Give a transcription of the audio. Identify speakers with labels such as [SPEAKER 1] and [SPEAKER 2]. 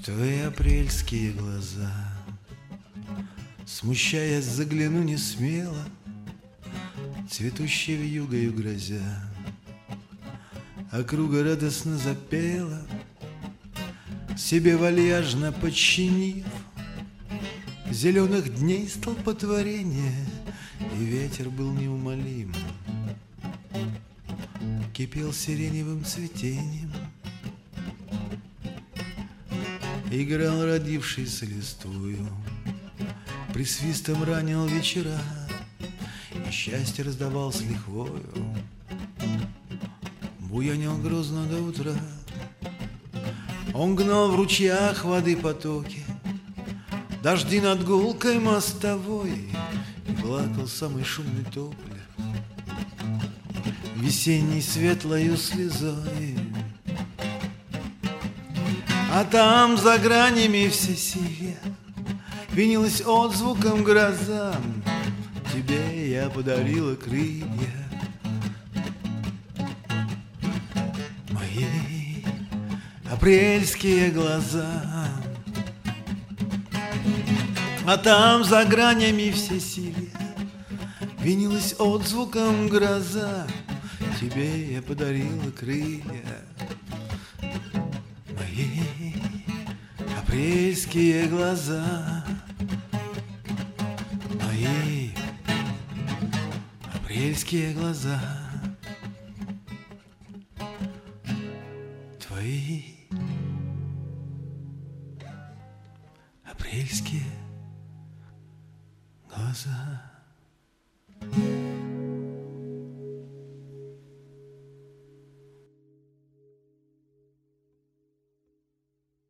[SPEAKER 1] твои апрельские глаза, смущаясь, загляну не смело, цветущей вьюгою грозя. Округа радостно запела, себе вальяжно подчинив зеленых дней столпотворение, и ветер был неумолим, кипел сиреневым цветением, играл родившийся листвою, присвистом ранил вечера, и счастье раздавалось лихвою, буянил грозно до утра. Он гнал в ручьях воды потоки, дожди над гулкой мостовой, и плакал самый шумный тополь весенней светлою слезой. А там за гранями все сие пенилась отзвуком гроза. Тебе я подарила крылья, мои апрельские глаза. А там за гранями все сие пенилась отзвуком гроза. Тебе я подарила крылья, мои апрельские глаза, мои апрельские глаза, твои апрельские глаза.